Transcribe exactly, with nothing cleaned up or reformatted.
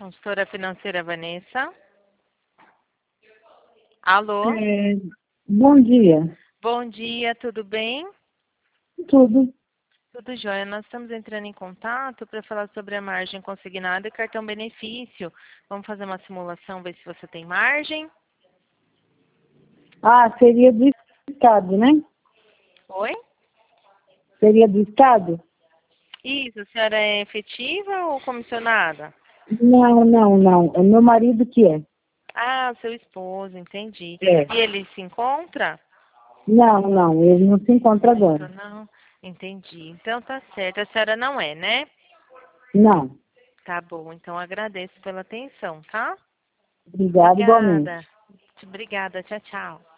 Consultora financeira Vanessa. Alô? É, bom dia. Bom dia, tudo bem? Tudo. Tudo jóia. Nós estamos entrando em contato para falar sobre a margem consignada e cartão benefício. Vamos fazer uma simulação, ver se você tem margem. Ah, seria do Estado, né? Oi? Seria do Estado? Isso, a senhora é efetiva ou comissionada? Não, não, não. É meu marido que é. Ah, seu esposo, entendi. É. E ele se encontra? Não, não, ele não se encontra agora. Não, entendi. Então tá certo. A senhora não é, né? Não. Tá bom, então agradeço pela atenção, tá? Obrigada igualmente. Obrigada. Obrigada, tchau, tchau.